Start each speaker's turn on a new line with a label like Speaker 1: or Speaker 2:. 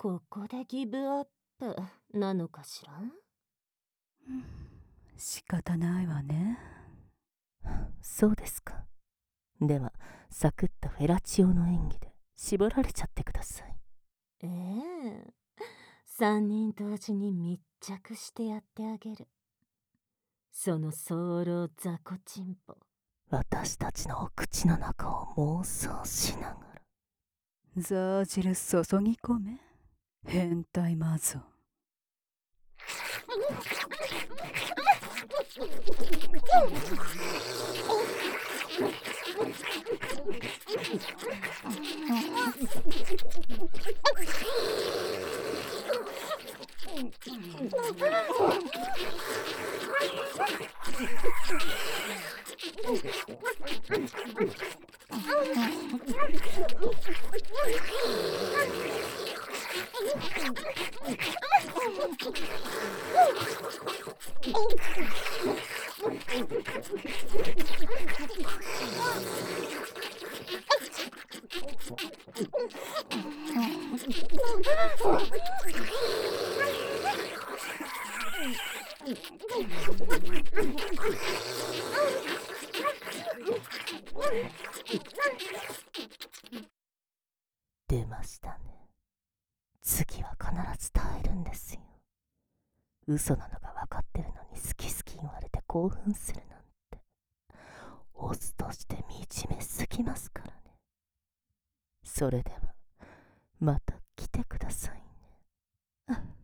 Speaker 1: ここでギブアップなのかしら。
Speaker 2: 仕方ないわね。
Speaker 3: そうですか。ではサクッとフェラチオの演技で絞られちゃってください。
Speaker 1: ええ、3人同時に密着してやってあげる。その早漏雑魚チンポ。
Speaker 3: 私たちのお口の中を妄想しながら。
Speaker 2: ザー汁注ぎ込め、変態マゾン。
Speaker 3: 出ましたね。次は必ず耐えるんですよ。嘘なのが分かってるのに好き好き言われて興奮するなんて、オスとして惨めすぎますからね。それではまた来てくださいね。